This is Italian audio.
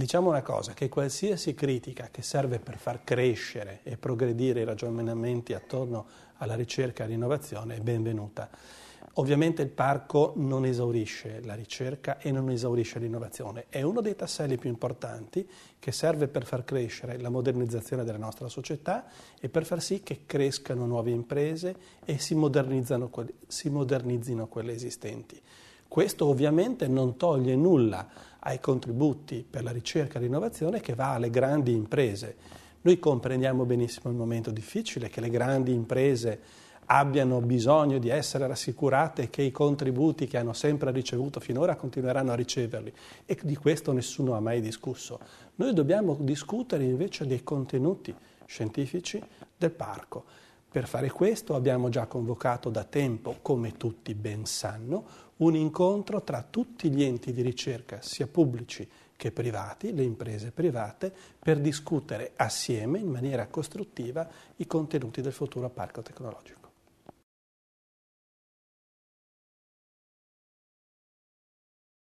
Diciamo una cosa, che qualsiasi critica che serve per far crescere e progredire i ragionamenti attorno alla ricerca e all'innovazione è benvenuta. Ovviamente il parco non esaurisce la ricerca e non esaurisce l'innovazione, è uno dei tasselli più importanti che serve per far crescere la modernizzazione della nostra società e per far sì che crescano nuove imprese e si modernizzino quelle esistenti. Questo ovviamente non toglie nulla ai contributi per la ricerca e l'innovazione che va alle grandi imprese. Noi comprendiamo benissimo il momento difficile che le grandi imprese abbiano bisogno di essere rassicurate che i contributi che hanno sempre ricevuto finora continueranno a riceverli e di questo nessuno ha mai discusso. Noi dobbiamo discutere invece dei contenuti scientifici del parco. Per fare questo abbiamo già convocato da tempo, come tutti ben sanno, un incontro tra tutti gli enti di ricerca, sia pubblici che privati, le imprese private, per discutere assieme in maniera costruttiva i contenuti del futuro parco tecnologico.